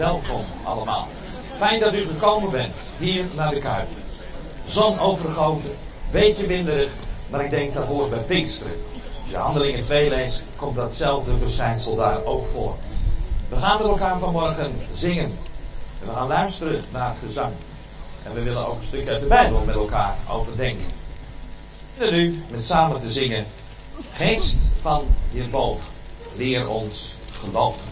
Welkom allemaal. Fijn dat u gekomen bent hier naar de Kuip. Zon overgoten, beetje winderig, maar ik denk dat hoort bij Pinksteren. Als je Handelingen 2 leest, komt datzelfde verschijnsel daar ook voor. We gaan met elkaar vanmorgen zingen. En we gaan luisteren naar gezang. En we willen ook een stukje uit de Bijbel met elkaar overdenken. En nu met samen te zingen. Geest van hierboven, leer ons geloven.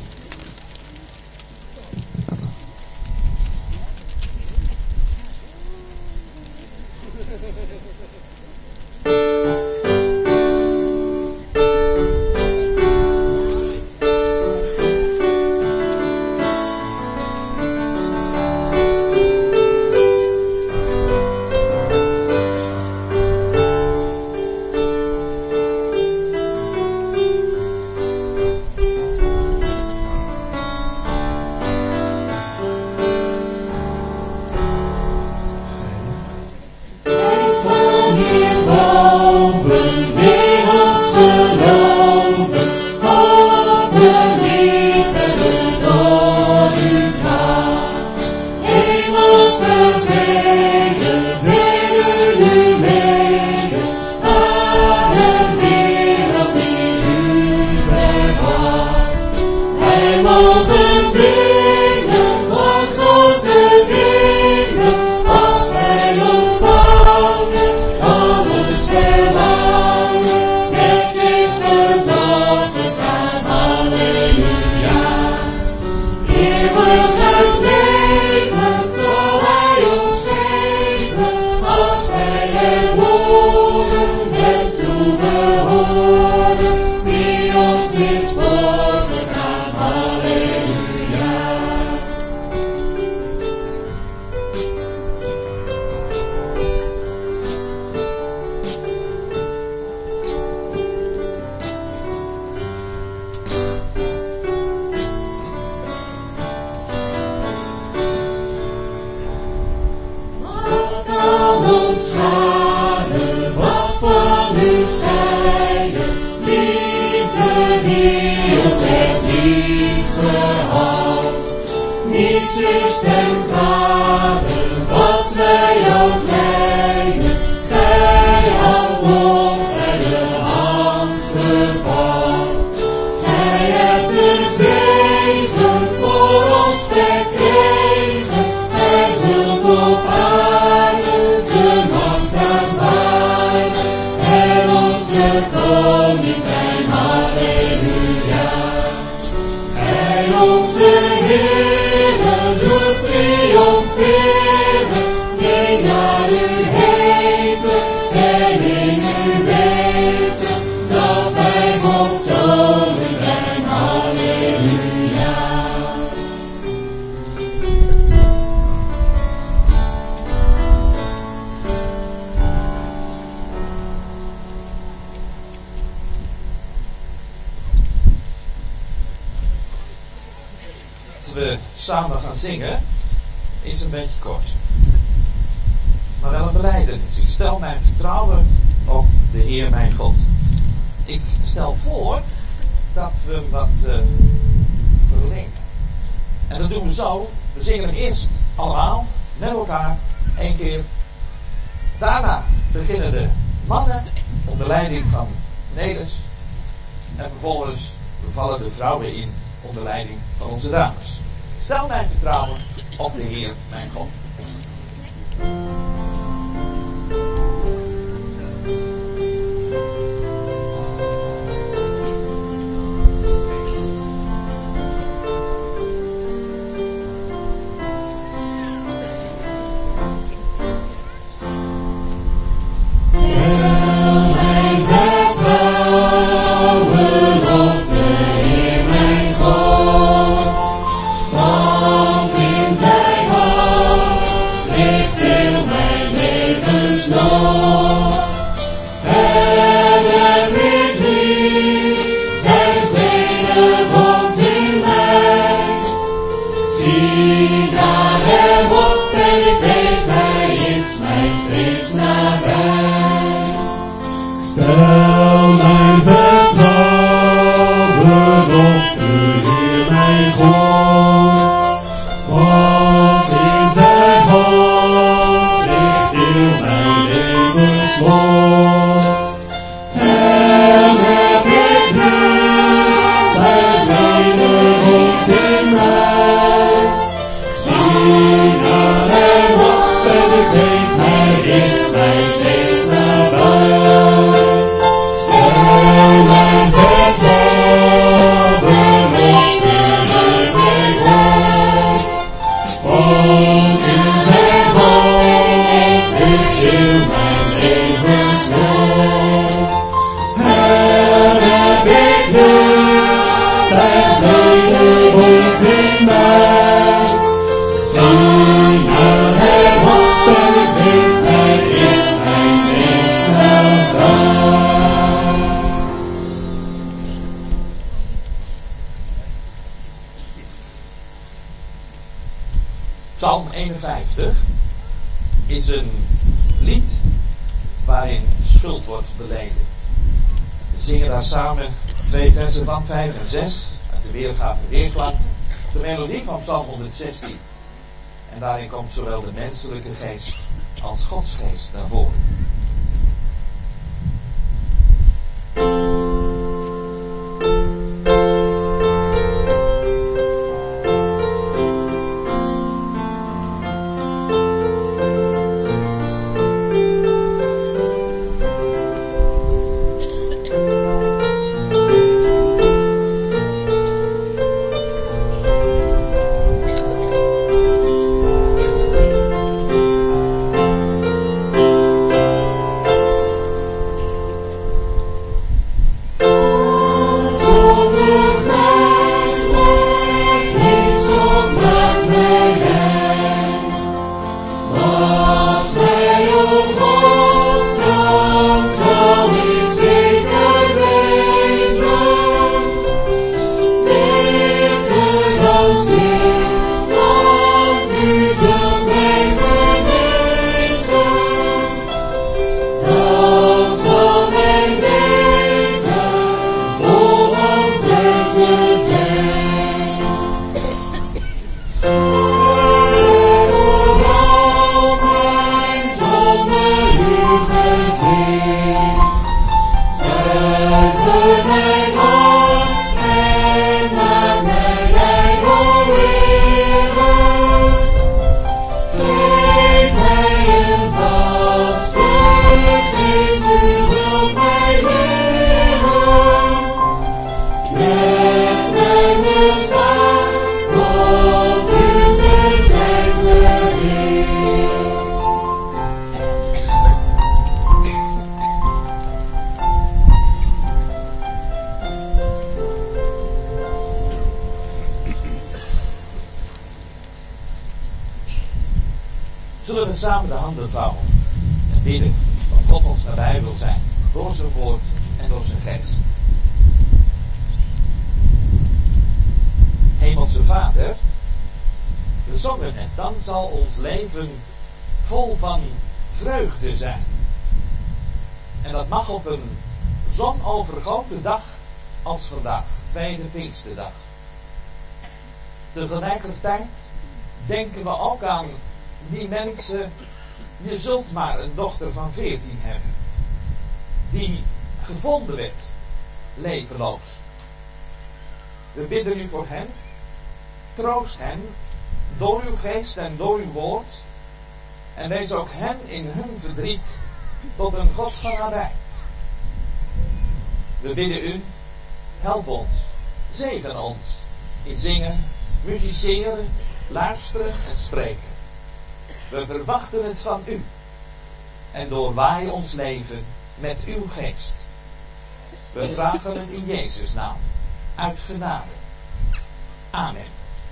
Samen gaan zingen is een beetje kort, maar wel een belijdenis. Ik stel mijn vertrouwen op de Heer mijn God. Ik stel voor dat we wat verlengen. En dat doen we zo. We zingen hem eerst allemaal met elkaar 1 keer. Daarna beginnen de mannen onder leiding van Nelis. En vervolgens vallen de vrouwen in onder leiding van onze dames. Stel mijn vertrouwen op de Heer, mijn God. Stel mijn vertrouwen op de Heer mijn God, Begebenheid is mij steeds nabij. Stel en betal verliefdheid heeft hart. Want in zijn woord heeft u mijn levensnood. En heb ik nu zijn vrede woont in mij. Zing aan hem op en begebenheid is mij steeds nabij. Psalm 51 is een lied waarin schuld wordt beleden. We zingen daar samen 2 versen van 5 en 6 uit de weergave weerklank, de melodie van Psalm 116. En daarin komt zowel de menselijke geest als Gods geest naar voren. Zullen we samen de handen vouwen en bidden dat God ons nabij wil zijn, door zijn woord en door zijn geest. Hemelse Vader, we zongen het, dan zal ons leven vol van vreugde zijn. En dat mag op een zonovergoten dag als vandaag, tweede Pinksterdag. Tegelijkertijd denken we ook aan die mensen, je zult maar een dochter van 14 hebben, die gevonden werd, levenloos. We bidden u voor hen, troost hen, door uw geest en door uw woord, en wees ook hen in hun verdriet tot een God van nabij. We bidden u, help ons, zegen ons in zingen, musiceren, luisteren en spreken. We verwachten het van u en doorwaai ons leven met uw geest. We vragen het in Jezus' naam, uit genade. Amen.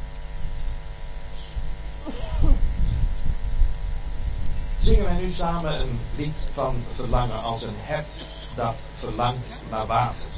Zingen wij nu samen een lied van verlangen als een hert dat verlangt naar water.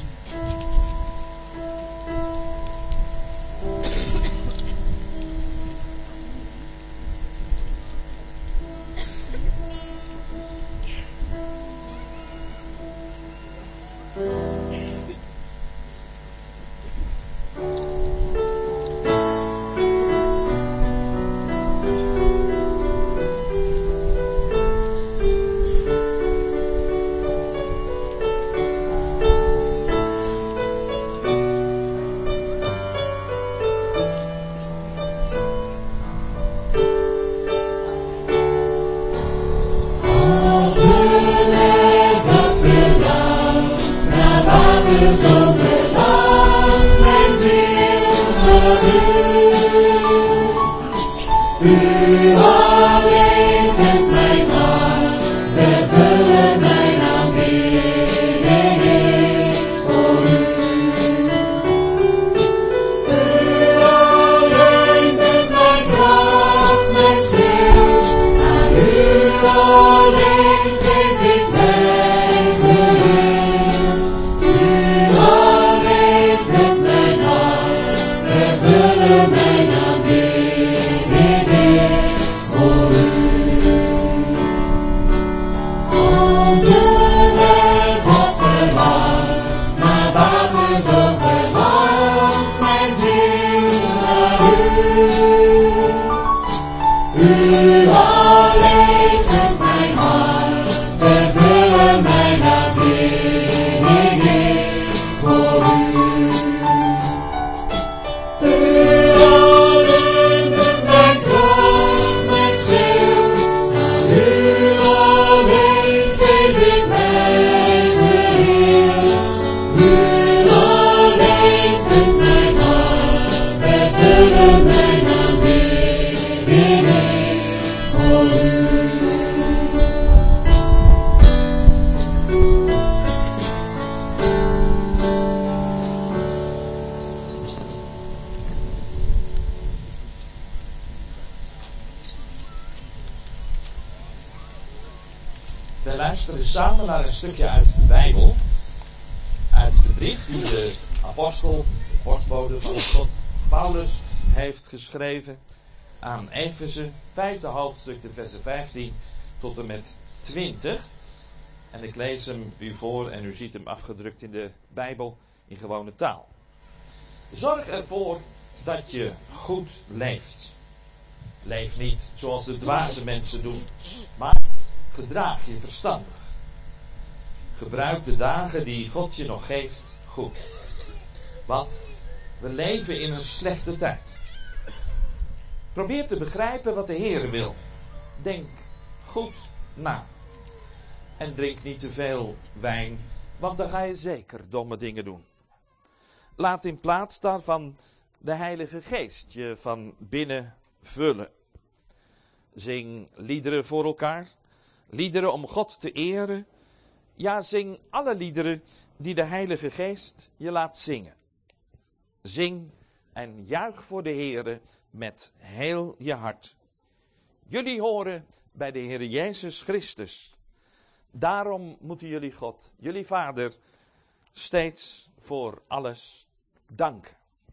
U alleen kent mijn hart, vervullen mijn aanbidding is voor u. U alleen bent mijn kracht, mijn schild, aan u alleen geef ik mijn geheel. U alleen kent mijn hart, vervullen mijn aanbidding is voor u. Onze weg was verlangd, maar buiten zo verlangt mijn ziel naar u. U alleen kent mijn hart, vervullen mijn aanbidding is voor u. U alleen bent mijn kracht, mijn schild, aan u alleen geef ik mijn geheel. U alleen kent mijn hart, vervullen mijn aanbidding is voor u. We luisteren samen naar een stukje uit de Bijbel. Uit de brief die de apostel, de postbode van God, Paulus, heeft geschreven aan Efeze, 5e hoofdstuk, de versen 15 tot en met 20. En ik lees hem u voor en u ziet hem afgedrukt in de Bijbel in gewone taal. Zorg ervoor dat je goed leeft. Leef niet zoals de dwaze mensen doen, maar gedraag je verstandig. Gebruik de dagen die God je nog geeft goed. Want we leven in een slechte tijd. Probeer te begrijpen wat de Heer wil. Denk goed na. En drink niet te veel wijn, want dan ga je zeker domme dingen doen. Laat in plaats daarvan de Heilige Geest je van binnen vullen. Zing liederen voor elkaar. Liederen om God te eren. Ja, zing alle liederen die de Heilige Geest je laat zingen. Zing en juich voor de Heere met heel je hart. Jullie horen bij de Heer Jezus Christus. Daarom moeten jullie God, jullie Vader, steeds voor alles danken.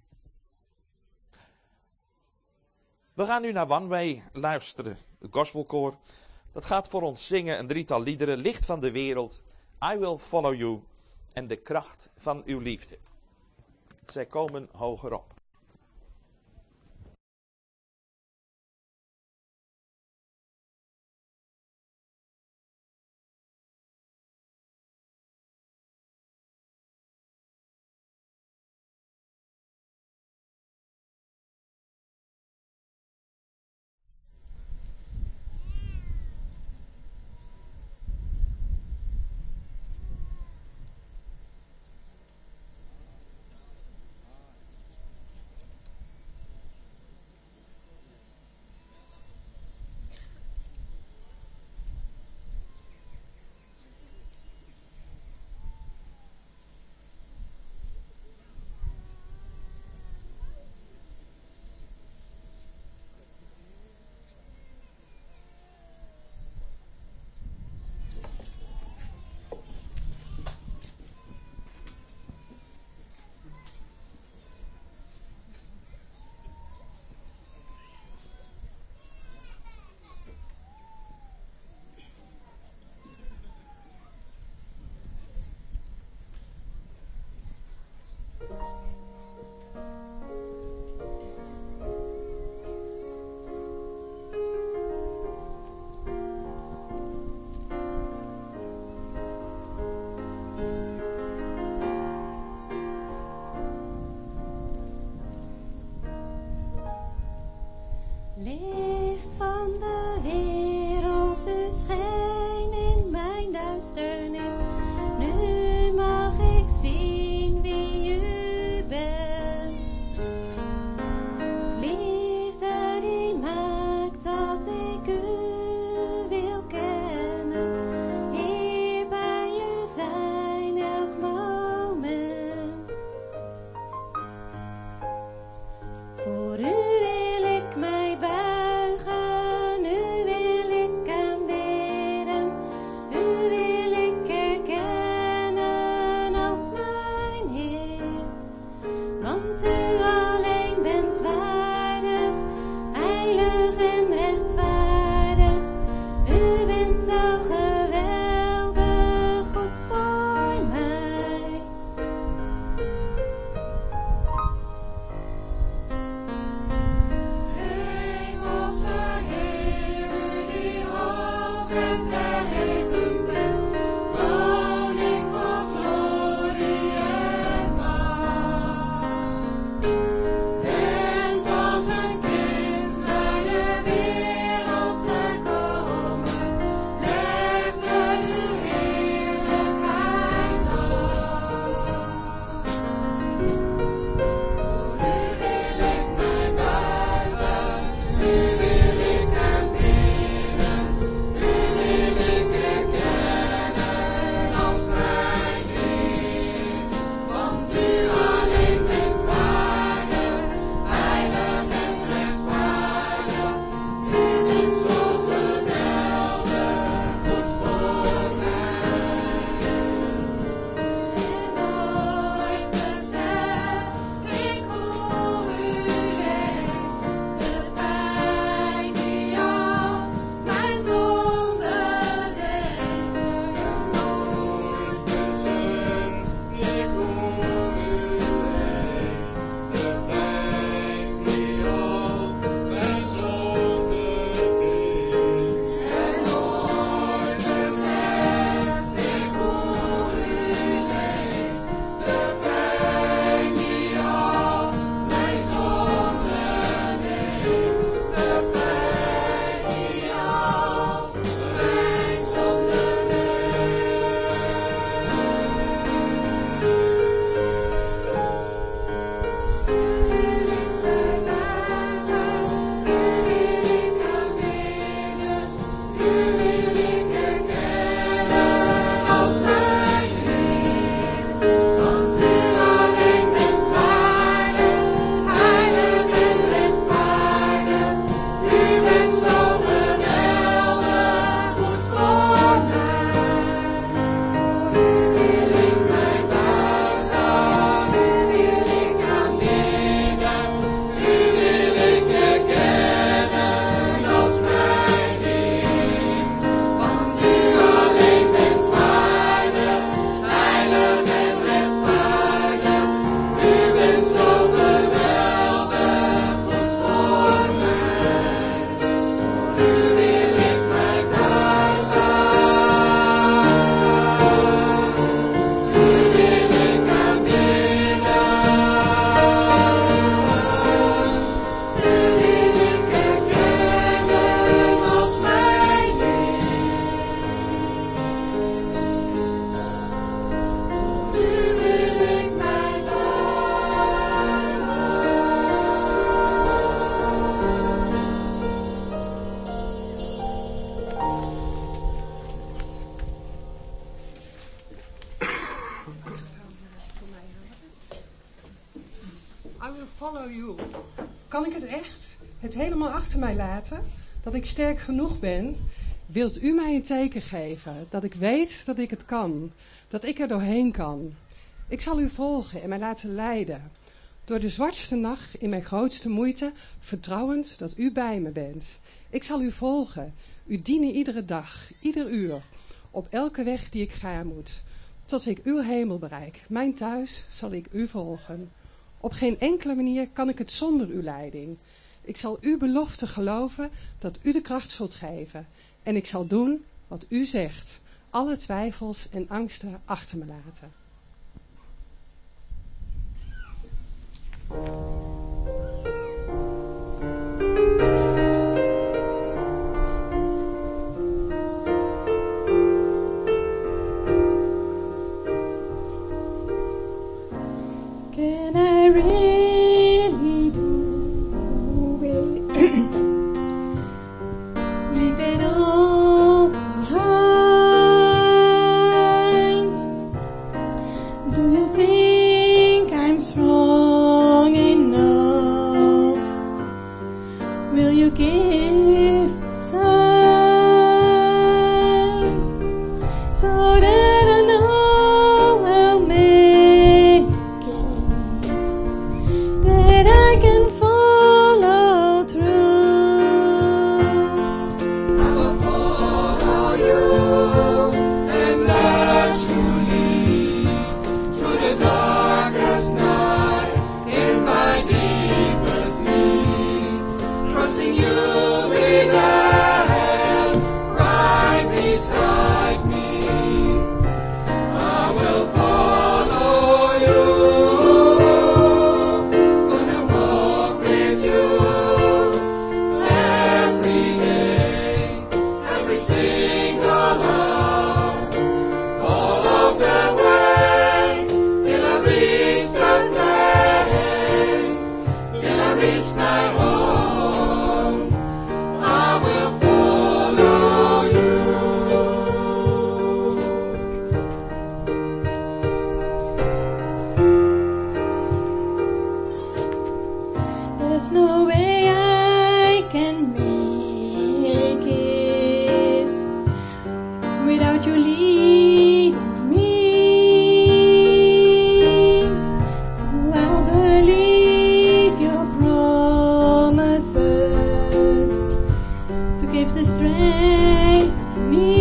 We gaan nu naar One Way luisteren, het gospelkoor. Dat gaat voor ons zingen een drietal liederen, Licht van de wereld, I Will Follow You en De kracht van uw liefde. Zij komen hogerop. Licht van de wereld, u schijnt in mijn duisternis. Nu mag ik zien wie u bent. Liefde die mij en rechtvaardig. U bent zo geweldig goed voor mij. Hemelse Heer, u die hoog en verheven bent, koning van glorie en macht. Bent als een kind naar de wereld gekomen, legde uw heerlijkheid af. Voor u wil ik mij buigen, u wil ik aanbidden, u wil ik erkennen als mijn Heer. Want u alleen bent waardig, heilig en rechtvaardig. U bent zo geweldig goed voor mij. En nooit besef ik hoe u leeft, de pijn die al mijn zonde deed. Nooit besef ik hoe u leeft, de pijn die al mijn zonde deed. En nooit besef ik hoe u leeft, de pijn die al mijn zonde deed. De pijn die al mijn zonde als mijn Heer, want u alleen bent waardig, heilig en rechtvaardig. U bent zo geweldig goed voor mij. Voor u wil ik mij buigen, u wil ik aanbidden, u wil ik erkennen als mijn Heer. Want u alleen bent waardig, heilig en rechtvaardig. U bent zo geweldig goed voor mij. Voor u wil ik mij buigen, u wil ik aanbidden, u wil ik erkennen als mijn Heer. Voor u wil ik mij I will follow you. Kan ik het echt? Het helemaal achter mij laten? Dat ik sterk genoeg ben? Wilt u mij een teken geven? Dat ik weet dat ik het kan. Dat ik er doorheen kan. Ik zal u volgen en mij laten leiden. Door de zwartste nacht in mijn grootste moeite, vertrouwend dat u bij me bent. Ik zal u volgen, u dienen iedere dag, ieder uur, op elke weg die ik gaan moet. Tot ik uw hemel bereik, mijn thuis zal ik u volgen. Op geen enkele manier kan ik het zonder uw leiding. Ik zal uw belofte geloven dat u de kracht zult geven. En ik zal doen wat u zegt, alle twijfels en angsten achter me laten. Can I really do it? Leave it all behind. Do you think I'm strong enough? Will you give a sign so that I know I'll make it, that I can follow through? Give the strength I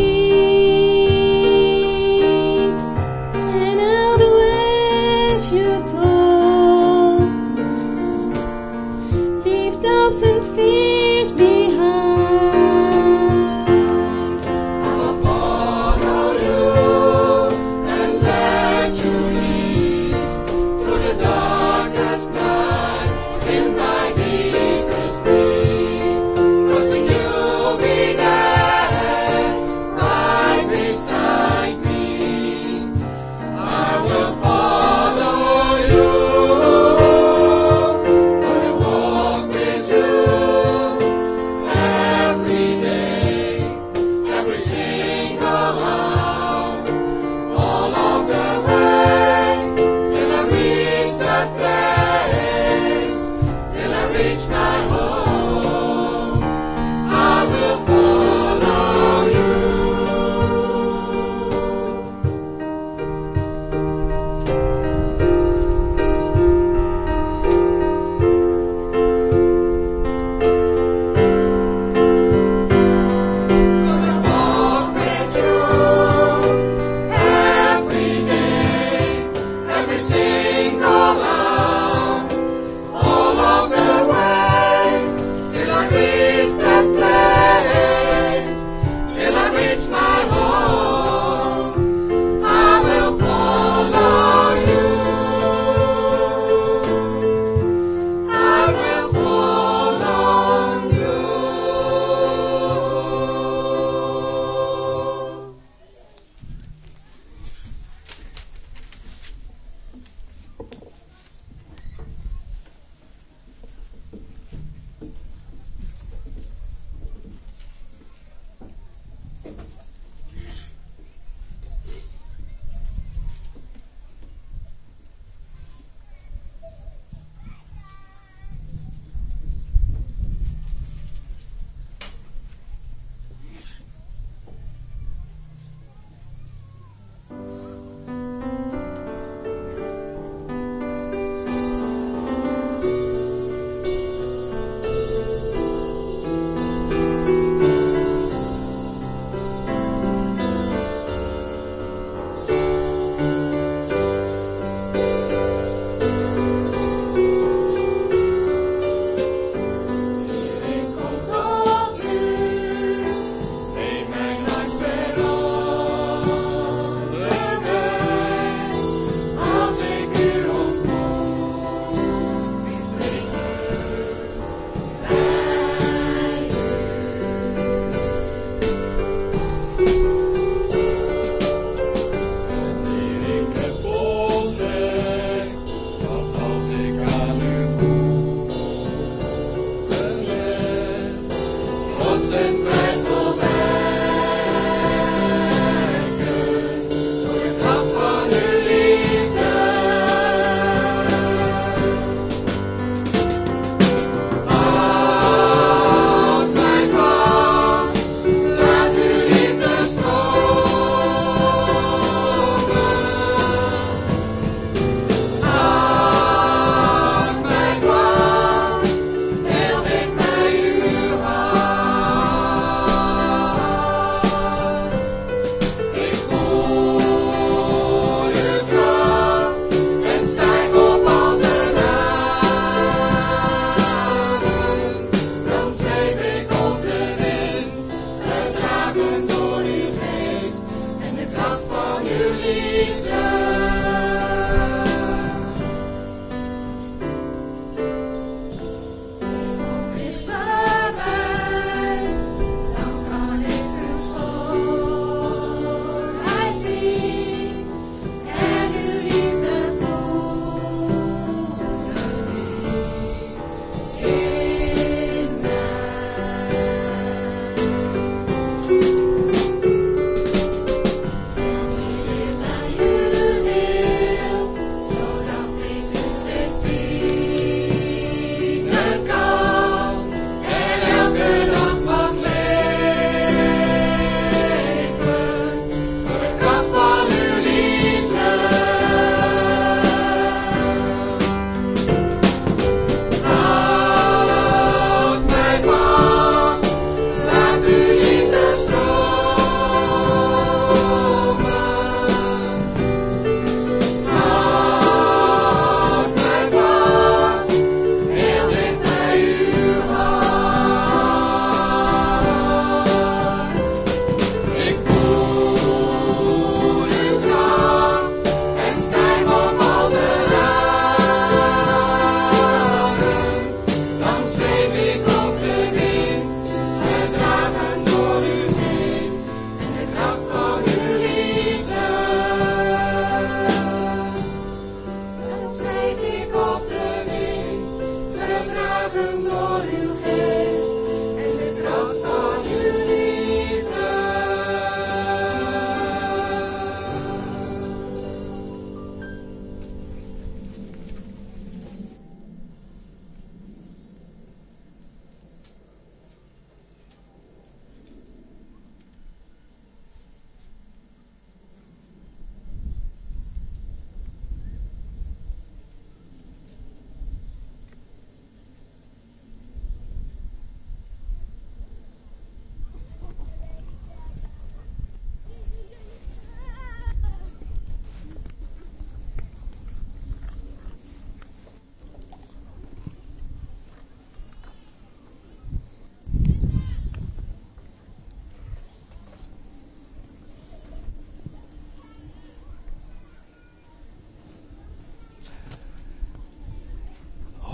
need, and all the ways you told. Leave doubts and fears behind. I will follow you and let you lead through the darkest night in my deepest need. Trusting you'll be there, right beside me. I will follow you. Gonna walk with you every day, every single hour, all of the way, till I reach that place, till I reach my home. I will follow you. Gonna walk with you every day, every single hour, all of the way, till I reach that place, till I reach my home. I will follow you. I will follow you. Ik kom tot u, neem mijn hart weer onderweg. Als ik u ontmoet, vind ik rust bij u. Wanneer ik heb ontdekt, dat als ik aan u voeten leg, trots en twijfel wijken, door de kracht van uw liefde. Houd mij vast, laat uw liefde stromen. Houd mij vast, heel dicht bij uw hart.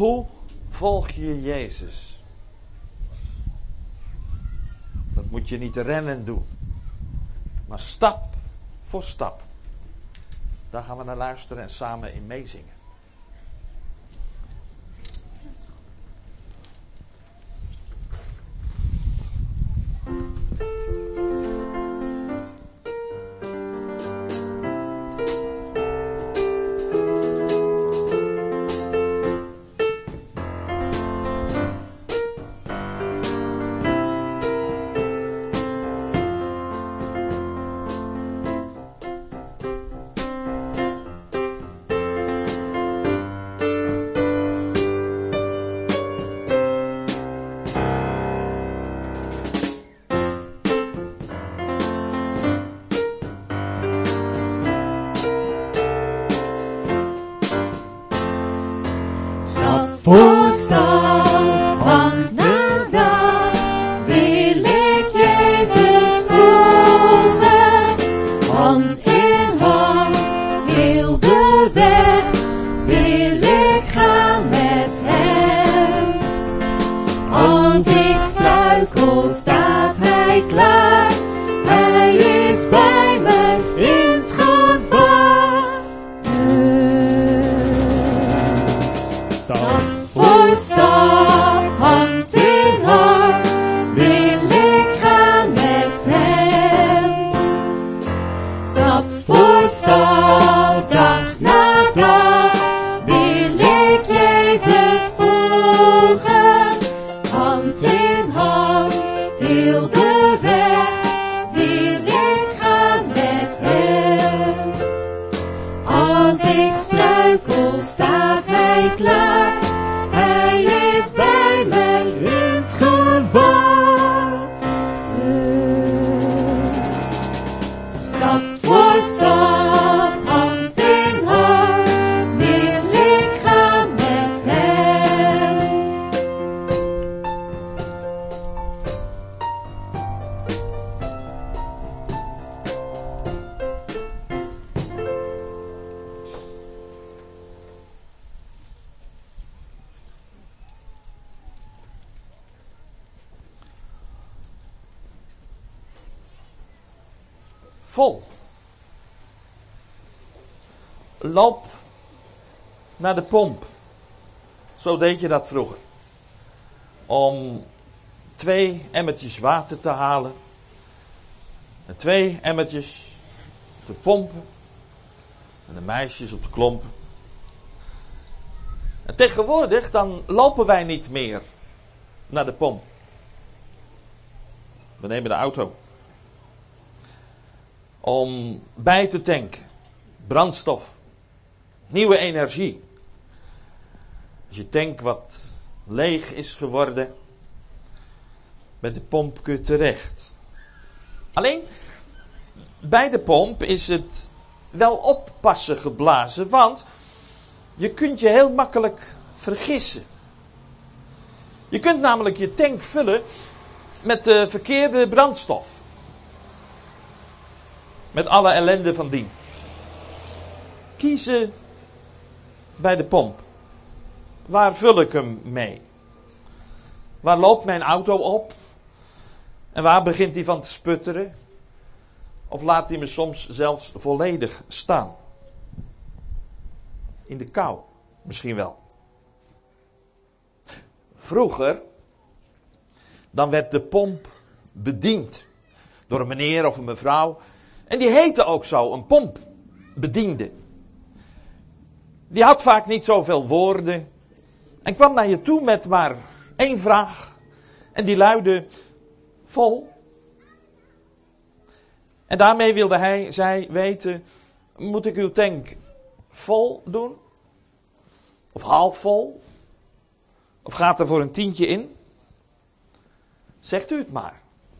Hoe volg je Jezus? Dat moet je niet rennen doen. Maar stap voor stap. Daar gaan we naar luisteren en samen in meezingen. Voor stap, hand naar dag, wil ik Jezus volgen. Hand in hand, heel de weg, wil ik gaan met hem. Als ik struikel, staat hij klaar, hij is bij me in het gevaar. Dus stap voor stap, hand in hand, wil ik gaan met hem. Stap voor stap, dag na dag, wil ik Jezus volgen. Hand in hand, heel de weg, wil ik gaan met hem. Als ik struikel, staat hij klaar, hij is bij me in het gevaar. Dus stap voor stap, hand in hand, wil ik gaan met hem. Vol. Loop naar de pomp. Zo deed je dat vroeger. Om 2 emmertjes water te halen. En 2 emmertjes te pompen. En de meisjes op de klompen. En tegenwoordig dan lopen wij niet meer naar de pomp. We nemen de auto. Om bij te tanken. Brandstof. Nieuwe energie. Als je tank wat leeg is geworden. Bij de pomp kun je terecht. Alleen. Bij de pomp is het wel oppassen geblazen. Want. Je kunt je heel makkelijk vergissen. Je kunt namelijk je tank vullen. Met de verkeerde brandstof. Met alle ellende van dien. Kiezen bij de pomp. Waar vul ik hem mee? Waar loopt mijn auto op? En waar begint hij van te sputteren? Of laat hij me soms zelfs volledig staan? In de kou, misschien wel. Vroeger, dan werd de pomp bediend. Door een meneer of een mevrouw. En die heette ook zo, een pompbediende. Die had vaak niet zoveel woorden. En kwam naar je toe met maar 1 vraag. En die luidde, vol. En daarmee wilde zij weten, moet ik uw tank vol doen? Of half vol? Of gaat er voor een 10 in? Zegt u het maar.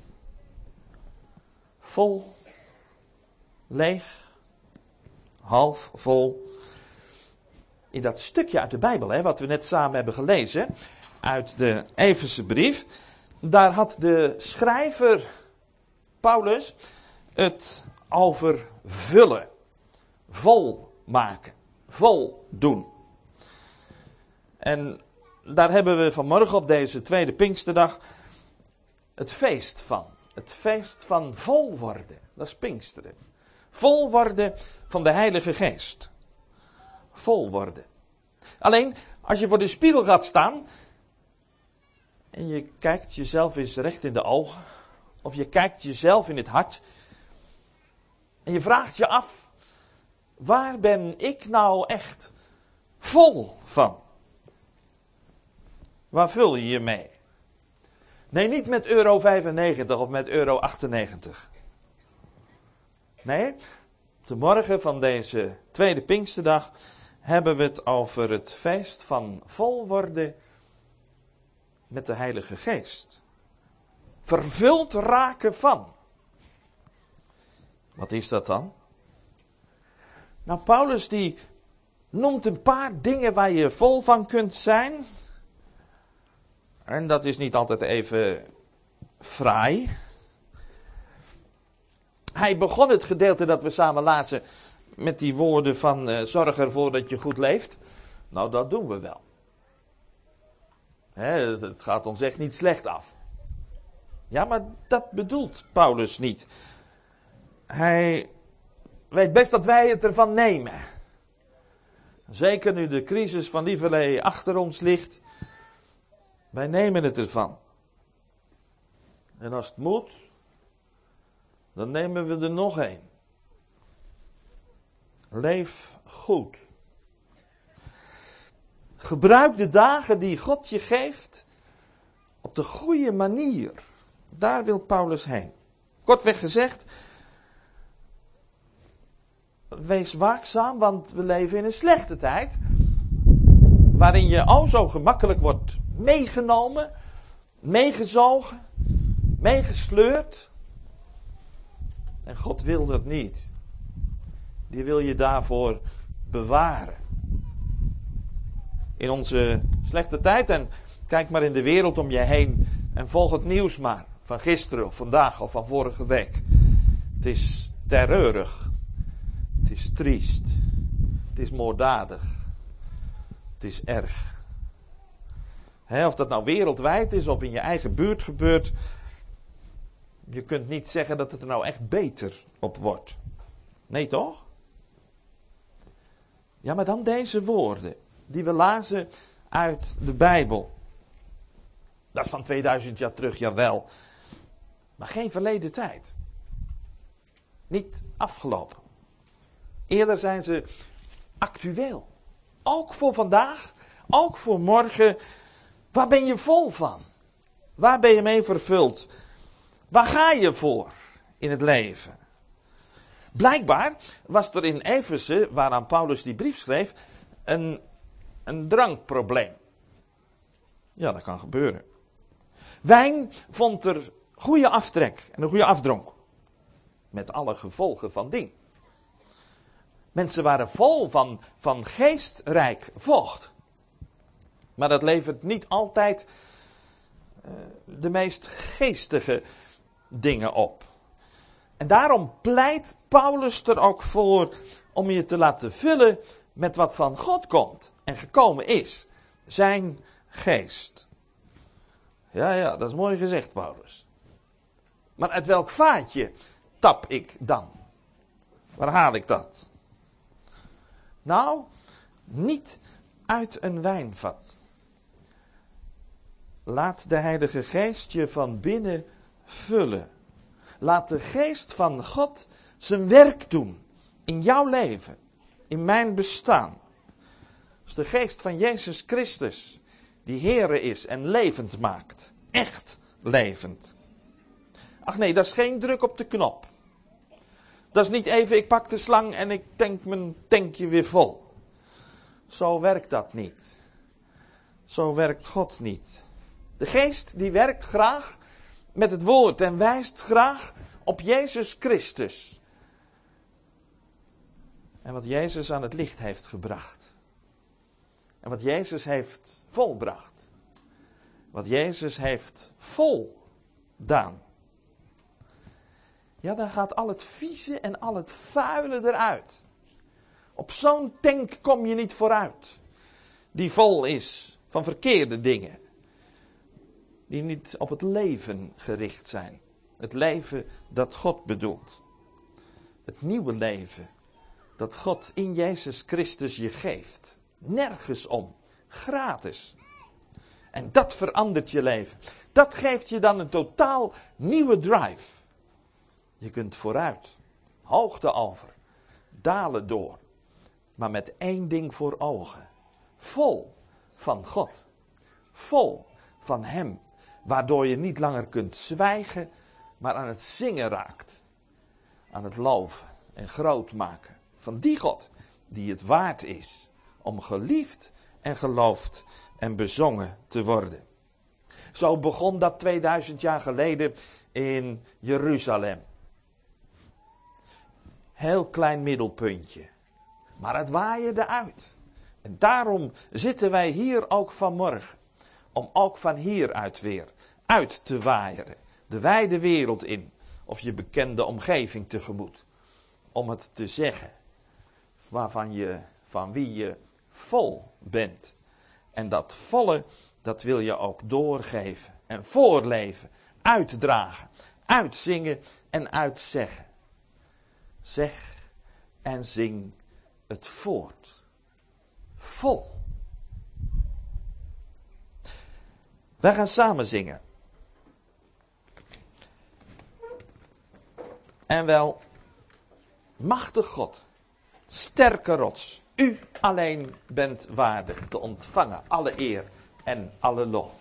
Vol. Leeg. Half vol. In dat stukje uit de Bijbel, wat we net samen hebben gelezen, uit de Efezebrief, daar had de schrijver Paulus het over vullen, vol maken, vol doen. En daar hebben we vanmorgen op deze tweede Pinksterdag het feest van. Het feest van vol worden. Dat is Pinksteren. Vol worden van de Heilige Geest. Vol worden. Alleen, als je voor de spiegel gaat staan en je kijkt jezelf eens recht in de ogen, of je kijkt jezelf in het hart en je vraagt je af, waar ben ik nou echt vol van? Waar vul je je mee? Nee, niet met euro 95 of met euro 98. Nee, de morgen van deze tweede Pinksterdag hebben we het over het feest van vol worden met de Heilige Geest. Vervuld raken van. Wat is dat dan? Nou, Paulus die noemt een paar dingen waar je vol van kunt zijn. En dat is niet altijd even fraai. Hij begon het gedeelte dat we samen lazen met die woorden van zorg ervoor dat je goed leeft. Nou, dat doen we wel. Het gaat ons echt niet slecht af. Ja, maar dat bedoelt Paulus niet. Hij weet best dat wij het ervan nemen. Zeker nu de crisis van Lieverlee achter ons ligt. Wij nemen het ervan. En als het moet, dan nemen we er nog een. Leef goed. Gebruik de dagen die God je geeft op de goede manier. Daar wil Paulus heen. Kortweg gezegd, wees waakzaam, want we leven in een slechte tijd. Waarin je zo gemakkelijk wordt meegenomen, meegezogen, meegesleurd. En God wil dat niet. Die wil je daarvoor bewaren. In onze slechte tijd, en kijk maar in de wereld om je heen en volg het nieuws maar. Van gisteren of vandaag of van vorige week. Het is terreurig. Het is triest. Het is moorddadig. Het is erg. Of dat nou wereldwijd is of in je eigen buurt gebeurt. Je kunt niet zeggen dat het er nou echt beter op wordt. Nee toch? Ja, maar dan deze woorden. Die we lazen uit de Bijbel. Dat is van 2000 jaar terug, jawel. Maar geen verleden tijd. Niet afgelopen. Eerder zijn ze actueel. Ook voor vandaag, ook voor morgen. Waar ben je vol van? Waar ben je mee vervuld? Waar ga je voor in het leven? Blijkbaar was er in Efeze, waaraan Paulus die brief schreef, een drankprobleem. Ja, dat kan gebeuren. Wijn vond er goede aftrek en een goede afdronk. Met alle gevolgen van dien. Mensen waren vol van geestrijk vocht. Maar dat levert niet altijd de meest geestige dingen op. En daarom pleit Paulus er ook voor om je te laten vullen met wat van God komt en gekomen is. Zijn geest. Ja, dat is mooi gezegd, Paulus. Maar uit welk vaatje tap ik dan? Waar haal ik dat? Nou, niet uit een wijnvat. Laat de Heilige Geest je van binnen vullen. Laat de Geest van God zijn werk doen in jouw leven, in mijn bestaan. Dus de Geest van Jezus Christus, die Heere is en levend maakt. Echt levend. Ach nee, dat is geen druk op de knop. Dat is niet even, ik pak de slang en ik tank mijn tankje weer vol. Zo werkt dat niet. Zo werkt God niet. De Geest die werkt graag met het woord en wijst graag op Jezus Christus. En wat Jezus aan het licht heeft gebracht. En wat Jezus heeft volbracht. Wat Jezus heeft voldaan. Ja, dan gaat al het vieze en al het vuile eruit. Op zo'n tank kom je niet vooruit. Die vol is Van verkeerde dingen. Die niet op het leven gericht zijn. Het leven dat God bedoelt. Het nieuwe leven dat God in Jezus Christus je geeft. Nergens om. Gratis. En dat verandert je leven. Dat geeft je dan een totaal nieuwe drive. Je kunt vooruit. Hoogte over. Dalen door. Maar met één ding voor ogen. Vol van God. Vol van Hem. Waardoor je niet langer kunt zwijgen, maar aan het zingen raakt. Aan het loven en groot maken. Van die God die het waard is om geliefd en geloofd en bezongen te worden. Zo begon dat 2000 jaar geleden in Jeruzalem. Heel klein middelpuntje. Maar het waaide uit. En daarom zitten wij hier ook vanmorgen. Om ook van hieruit weer uit te waaieren. De wijde wereld in. Of je bekende omgeving tegemoet. Om het te zeggen. Van wie je vol bent. En dat volle, dat wil je ook doorgeven. En voorleven. Uitdragen. Uitzingen en uitzeggen. Zeg en zing het voort. Vol. Wij gaan samen zingen. En wel, machtig God, sterke rots, u alleen bent waardig te ontvangen alle eer en alle lof.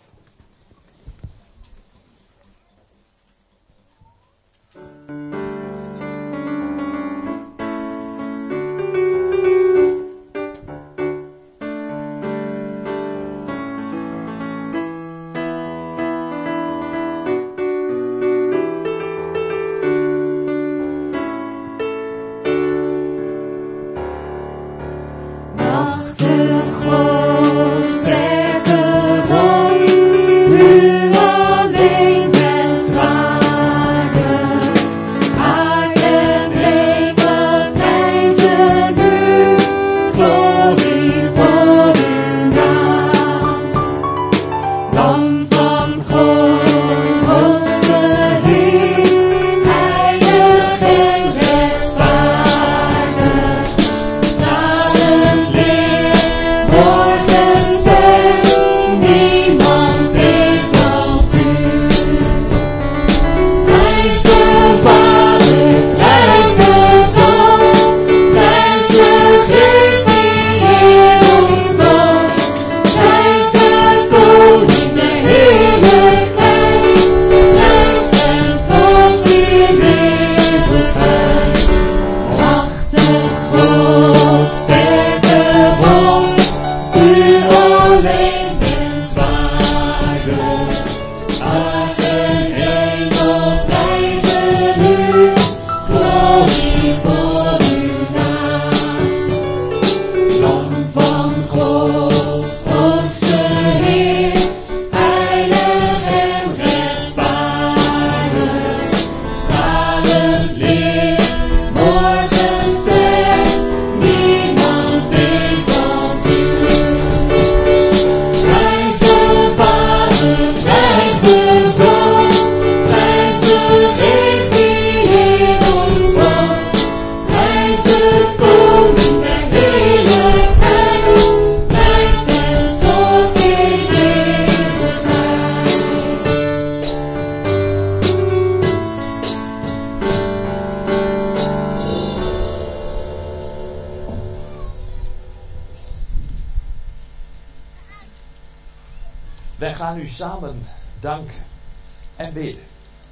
Wij gaan u samen danken en bidden.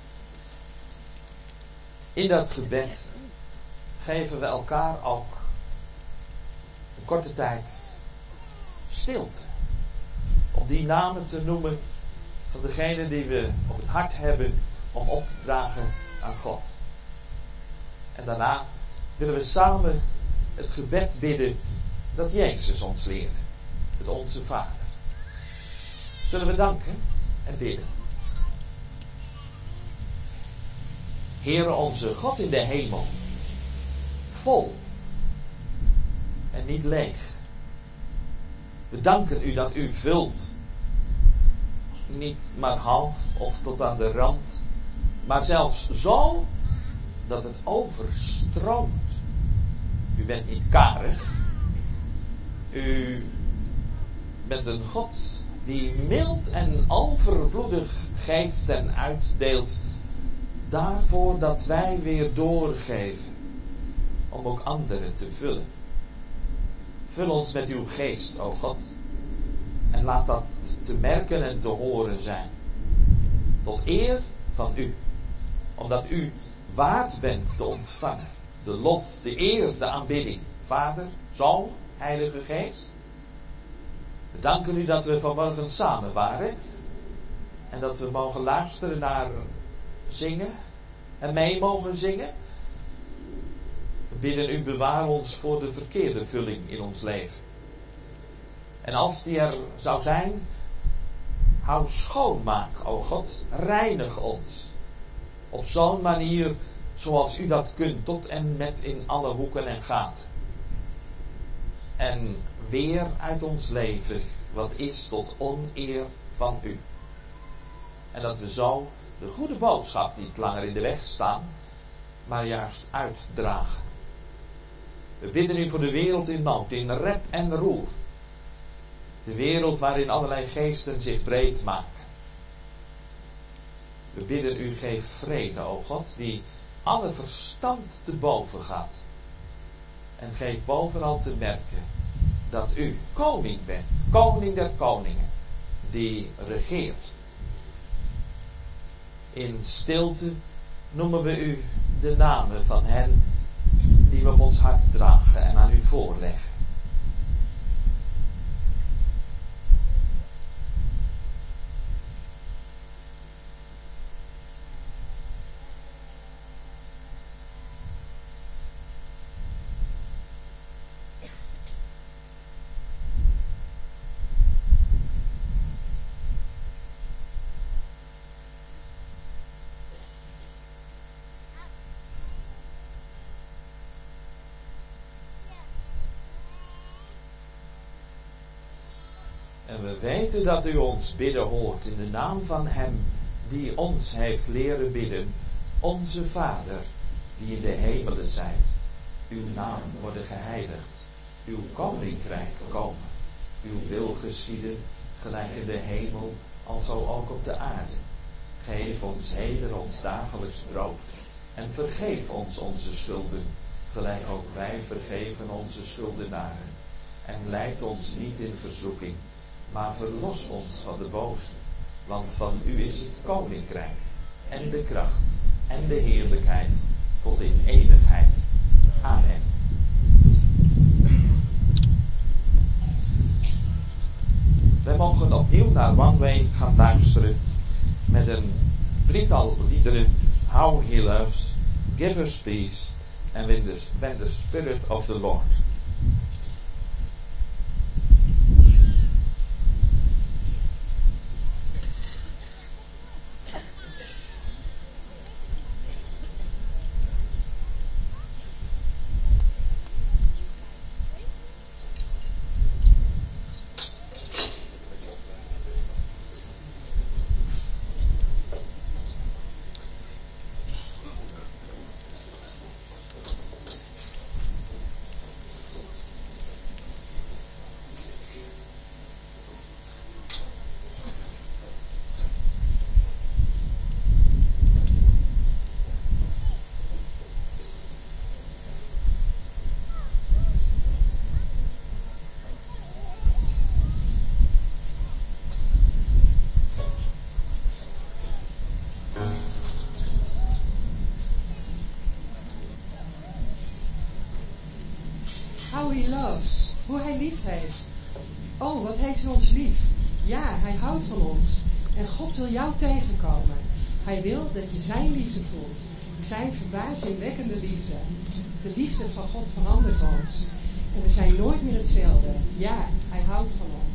In dat gebed geven we elkaar ook een korte tijd stilte. Om die namen te noemen van degene die we op het hart hebben om op te dragen aan God. En daarna willen we samen het gebed bidden dat Jezus ons leerde. Het Onze Vader. Zullen we danken en bidden. Heere onze God in de hemel. Vol en niet leeg. We danken u dat u vult. Niet maar half of tot aan de rand. Maar zelfs zo dat het overstroomt. U bent niet karig. U bent een God die mild en overvloedig geeft en uitdeelt. Daarvoor dat wij weer doorgeven. Om ook anderen te vullen. Vul ons met uw geest, o God. En laat dat te merken en te horen zijn. Tot eer van u. Omdat u waard bent te ontvangen. De lof, de eer, de aanbidding. Vader, Zoon, Heilige Geest. We danken u dat we vanmorgen samen waren. En dat we mogen luisteren naar zingen. En mee mogen zingen. We bidden u, bewaar ons voor de verkeerde vulling in ons leven. En als die er zou zijn, hou schoonmaak, o God, reinig ons. Op zo'n manier zoals u dat kunt, tot en met in alle hoeken en gaten. En weer uit ons leven wat is tot oneer van u. En dat we zo de goede boodschap niet langer in de weg staan, maar juist uitdragen. We bidden u voor de wereld in nood, in rep en roer. De wereld waarin allerlei geesten zich breed maken. We bidden u, geef vrede, o God, die alle verstand te boven gaat. En geef bovenal te merken dat u koning bent, koning der koningen, die regeert. In stilte noemen we u de namen van hen die we op ons hart dragen en aan u voorleggen. En we weten dat u ons bidden hoort in de naam van hem die ons heeft leren bidden. Onze Vader, die in de hemelen zijt. Uw naam worden geheiligd. Uw koninkrijk komen. Uw wil geschieden, gelijk in de hemel, alzo ook op de aarde. Geef ons heden ons dagelijks brood. En vergeef ons onze schulden, gelijk ook wij vergeven onze schuldenaren. En leid ons niet in verzoeking, maar verlos ons van de boze. Want van u is het koninkrijk, en de kracht, en de heerlijkheid, tot in eeuwigheid. Amen. Wij mogen opnieuw naar One Way gaan luisteren met een drietal liederen. How He Loves, Give Us Peace en When the Spirit of the Lord. How he loves, hoe hij lief heeft. Oh, wat heeft hij ons lief. Ja, hij houdt van ons. En God wil jou tegenkomen. Hij wil dat je zijn liefde voelt. Zijn verbazingwekkende liefde. De liefde van God verandert ons. En we zijn nooit meer hetzelfde. Ja, hij houdt van ons.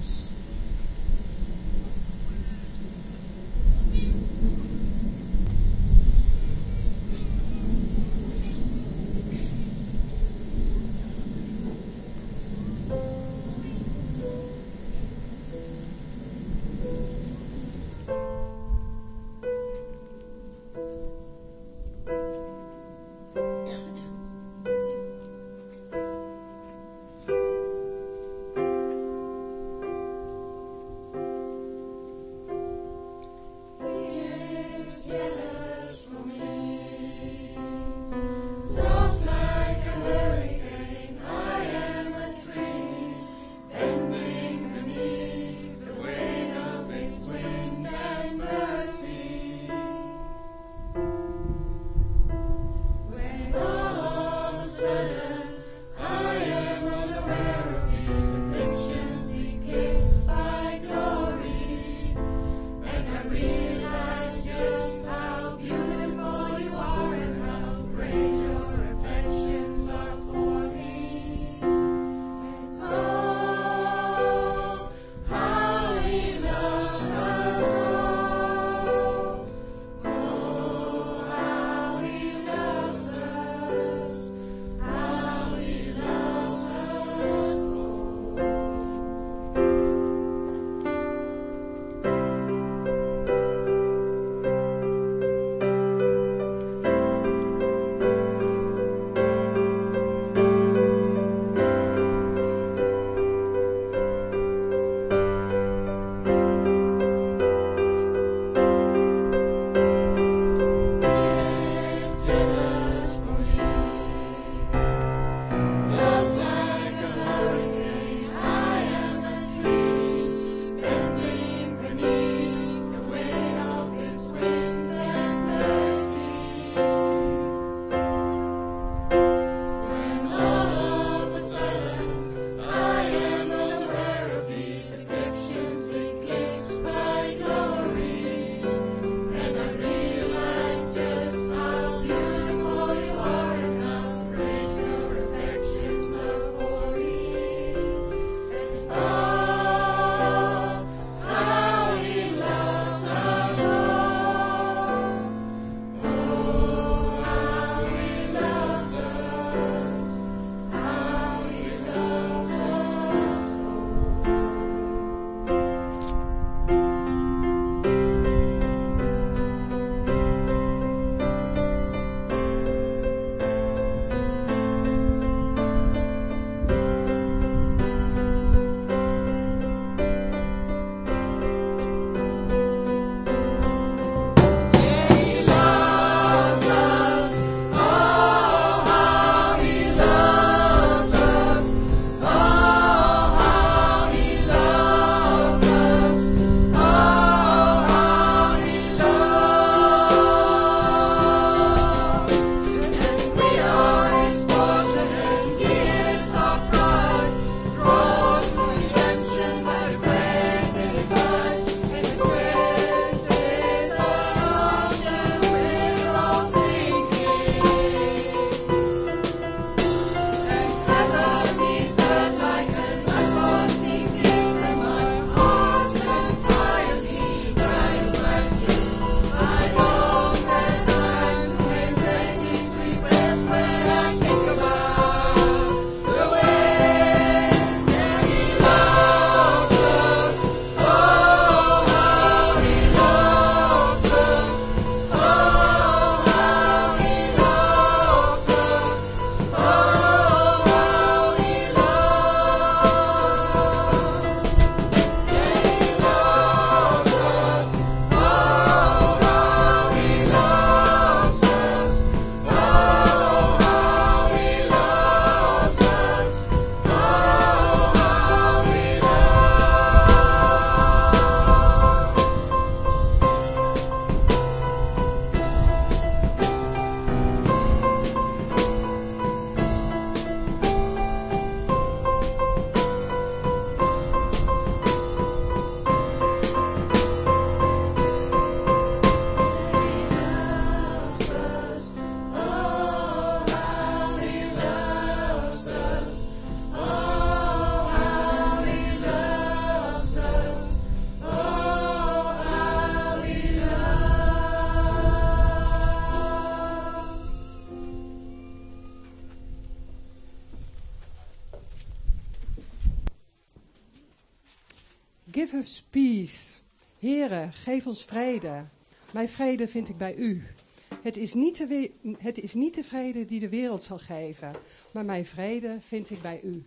Give us peace. Heere, geef ons vrede. Mijn vrede vind ik bij u. Het is niet de vrede die de wereld zal geven, maar mijn vrede vind ik bij u.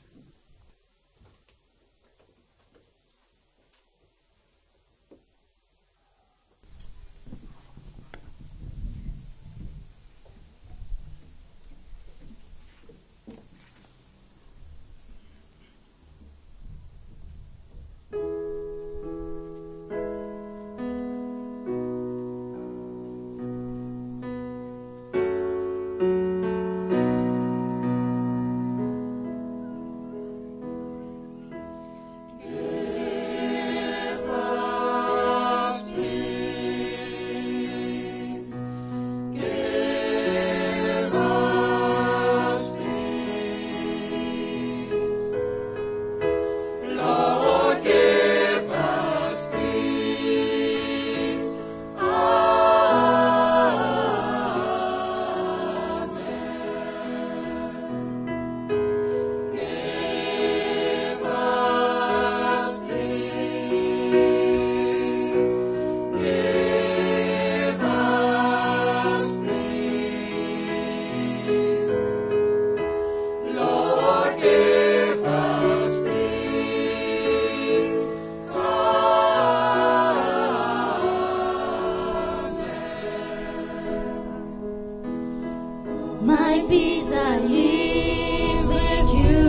My peace I leave with you.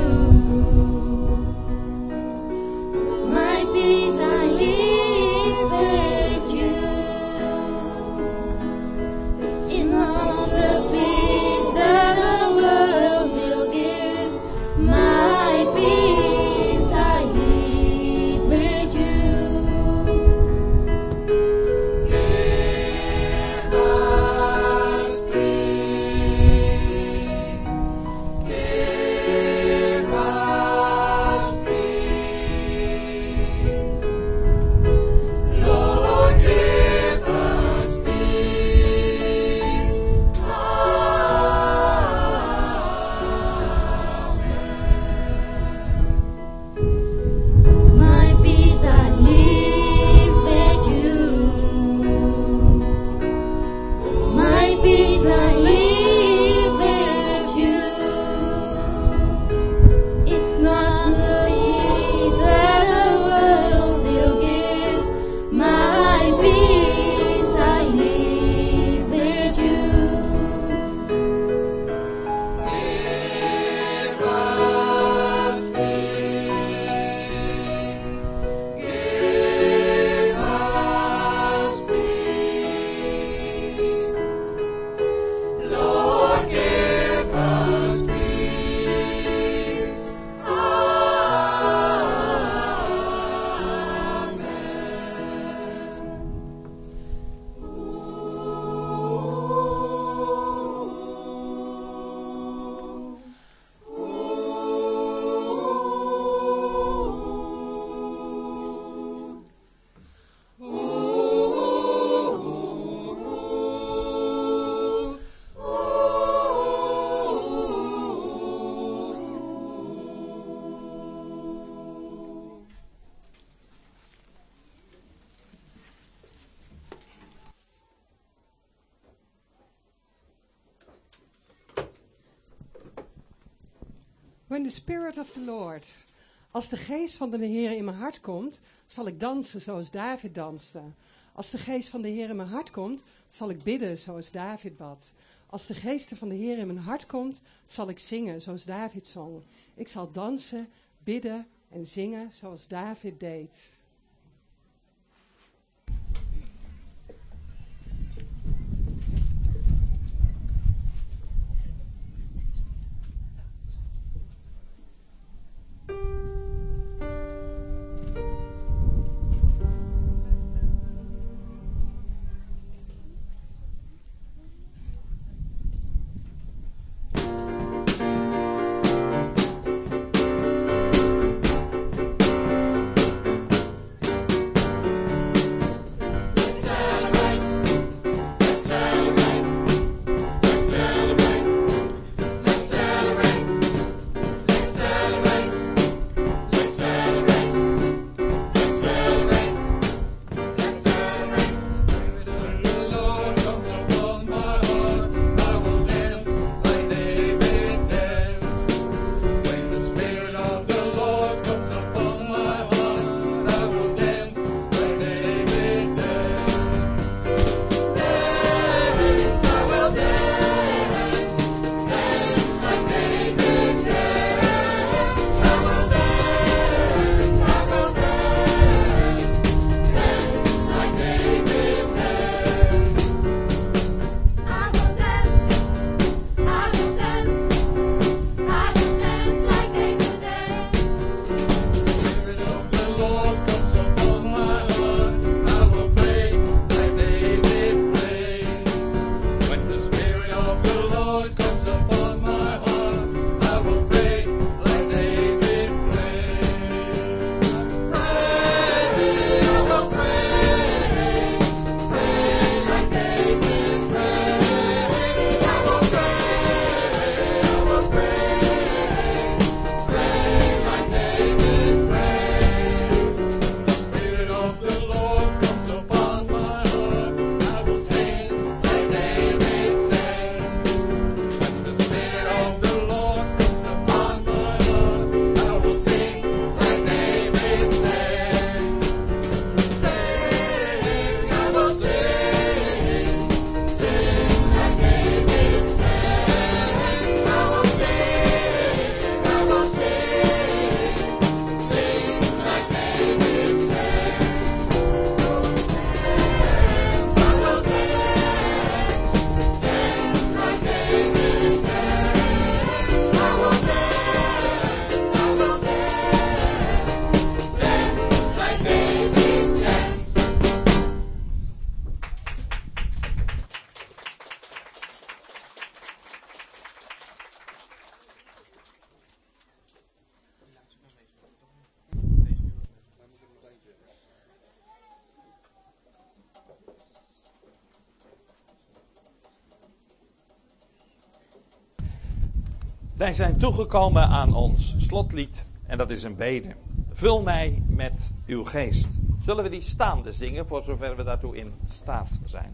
My peace I leave with you. It's not the peace that the world will give. My peace I leave with you. My peace I leave with you. My peace I leave with you. It's not the peace that the world will give. My peace I leave with you. When the Spirit of the Lord. Als de geest van de Heer in mijn hart komt, zal ik dansen zoals David danste. Als de geest van de Heer in mijn hart komt, zal ik bidden zoals David bad. Als de geest van de Heer in mijn hart komt, zal ik zingen zoals David zong. Ik zal dansen, bidden en zingen zoals David deed. Wij zijn toegekomen aan ons slotlied en dat is een bede. Vul mij met uw geest. Zullen we die staande zingen voor zover we daartoe in staat zijn?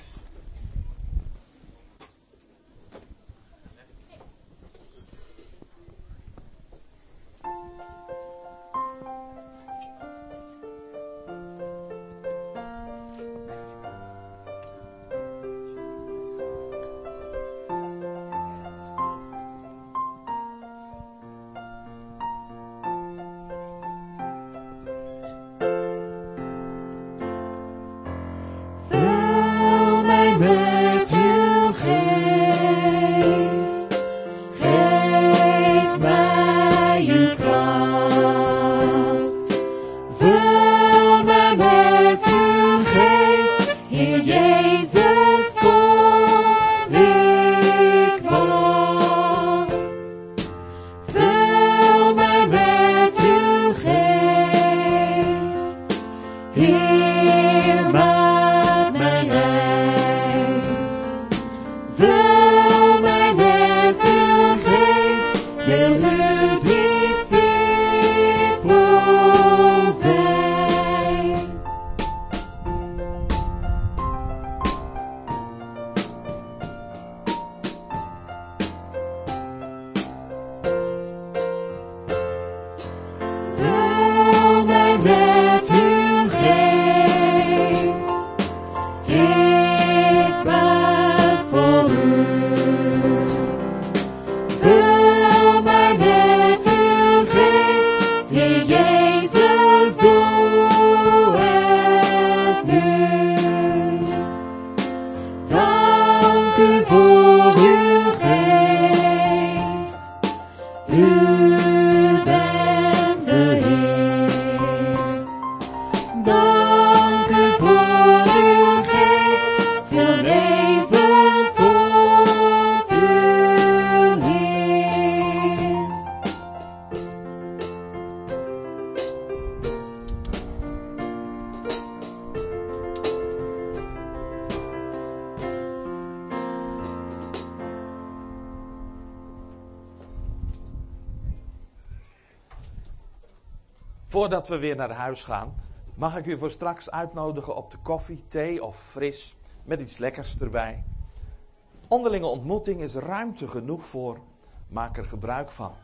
Voordat we weer naar huis gaan, mag ik u voor straks uitnodigen op de koffie, thee of fris, met iets lekkers erbij. Onderlinge ontmoeting is ruimte genoeg voor, maak er gebruik van.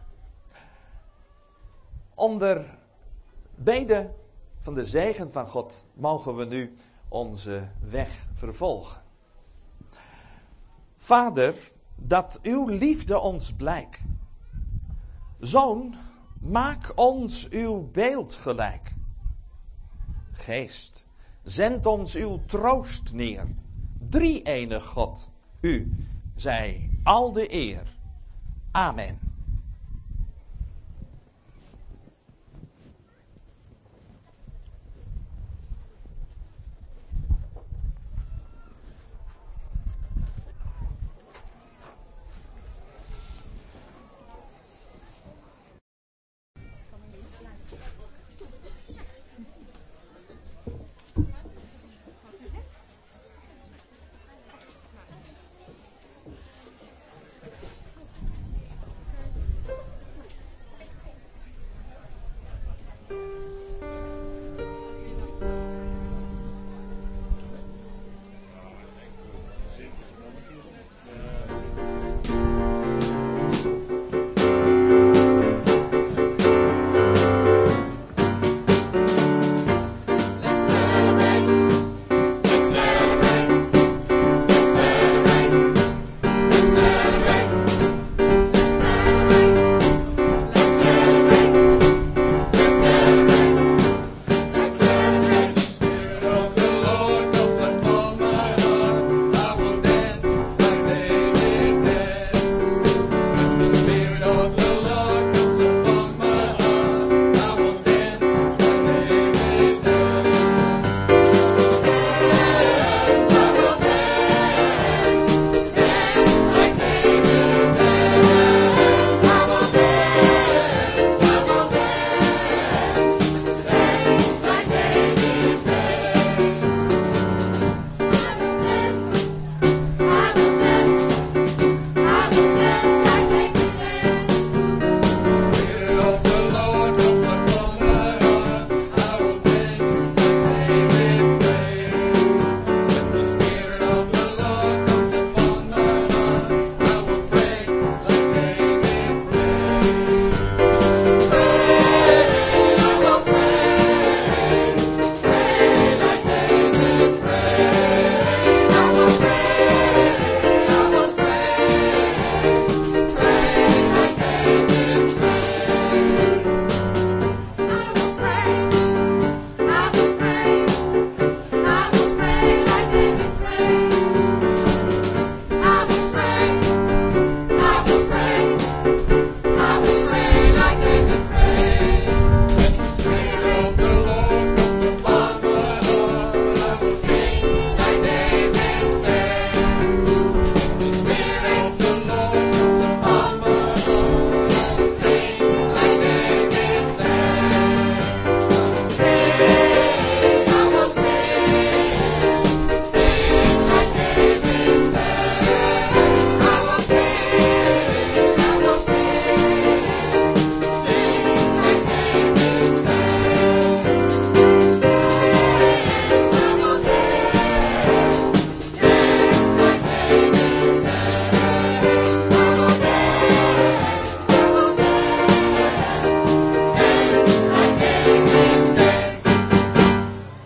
Onder bede van de zegen van God mogen we nu onze weg vervolgen. Vader, dat uw liefde ons blijkt. Zoon, maak ons uw beeld gelijk. Geest, zend ons uw troost neer. Drie-enig God, u zij al de eer. Amen.